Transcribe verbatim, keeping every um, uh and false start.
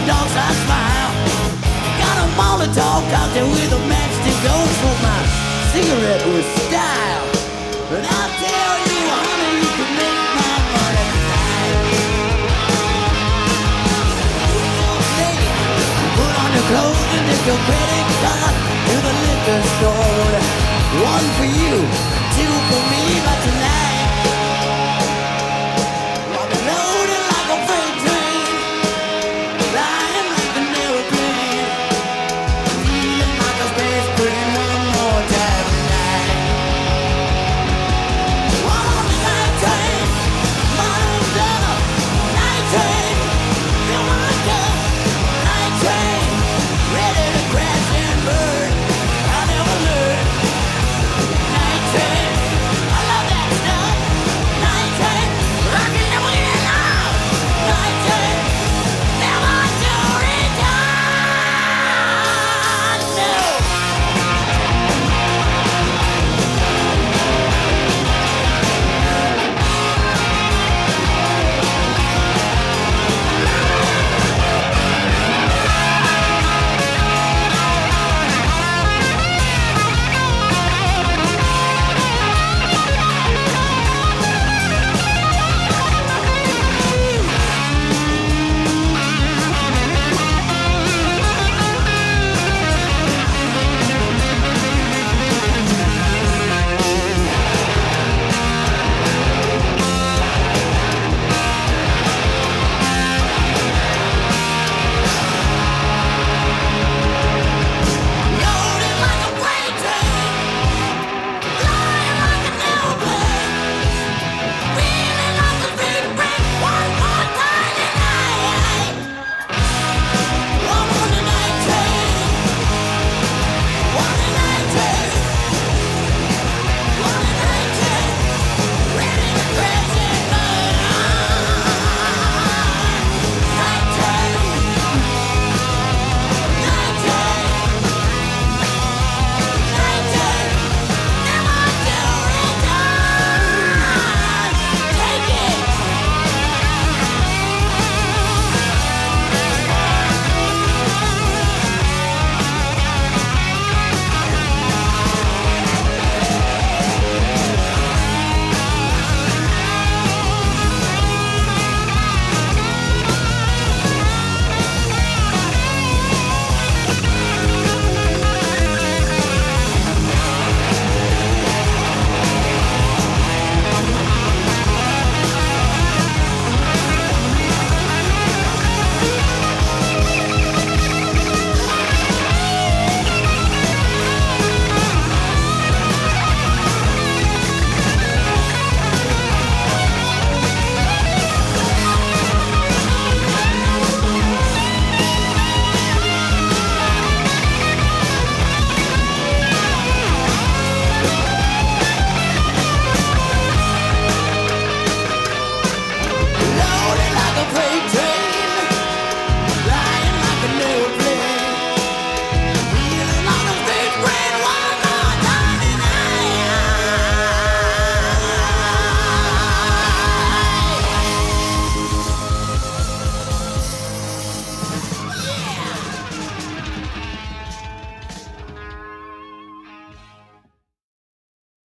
dogs I smile. Got a Molotov cocktail with a matchstick gold for my cigarette with style. But I'll tell you, honey, you can make my money tonight. Lady, put on your clothes and take your credit card to the liquor store. One for you, two for me, but tonight I'll be loaded like a freight train, flying like an airplane, feeling like a space queen one more time tonight. One on the night train, bottom down, night train, fill my cup, night train, ready to crash and burn. I'll never learn. Night train, I love that stuff. Night train, rockin' the wheel along. Night train, never to return. No. Loaded like a freight train, flying like an airplane, feeling like a big break one more time tonight. One on the night train, one on the night train, one on the night train, ready to crash and burn. Night train, night train, night train, never to return. Take it.